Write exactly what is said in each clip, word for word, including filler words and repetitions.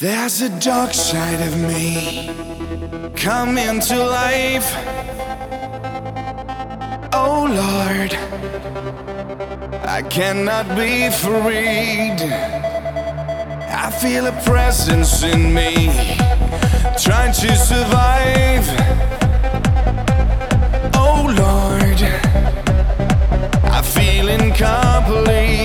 There's a dark side of me coming to life. Oh Lord, I cannot be freed. I feel a presence in me trying to survive. Oh Lord, I feel incomplete.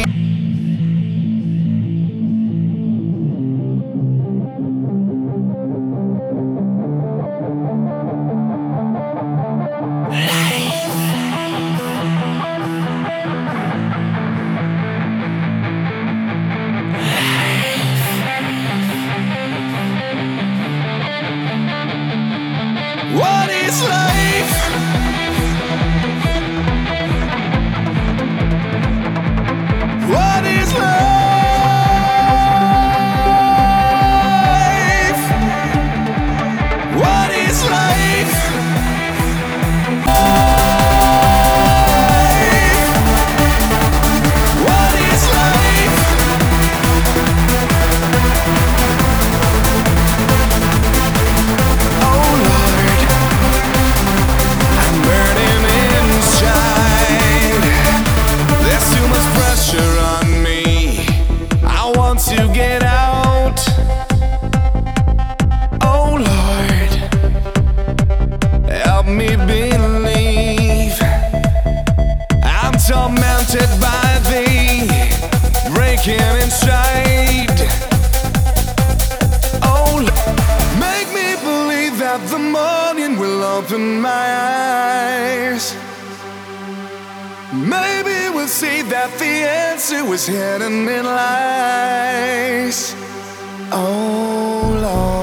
What is life? What is life? What is life? What is life? Oh Lord, I'm burning inside. There's too much pressure on me. I want to get out. Oh Lord, help me believe. I'm tormented by the breaking inside. Oh Lord, make me believe that the morning will open my eyes. Maybe we'll see that the answer was hidden in lies. Oh Lord.